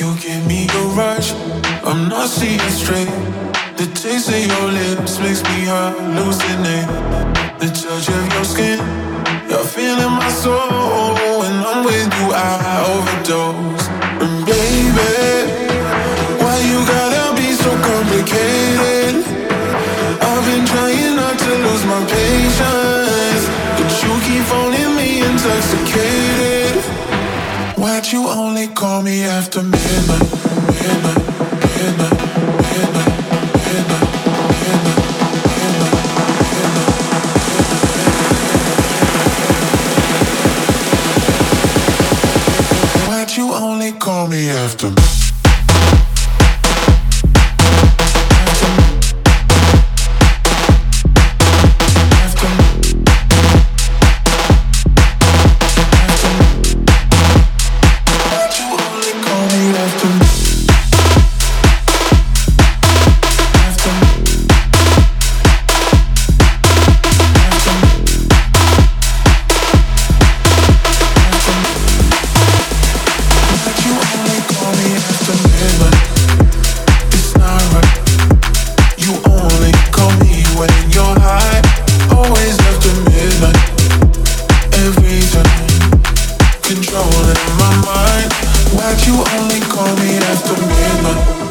You give me a rush, I'm not seeing straight. The taste of your lips makes me hallucinate. The touch of your skin, you're feeling my soul. When I'm with you, I overdose. And baby, why you gotta be so complicated? I've been trying not to lose my patience, but you keep phoning me intoxicated. Why'd you only call me after midnight? Midnight, midnight, midnight, midnight, midnight, midnight, midnight. Why'd you only call me after midnight? Controlling my mind. Why'd you only call me after midnight?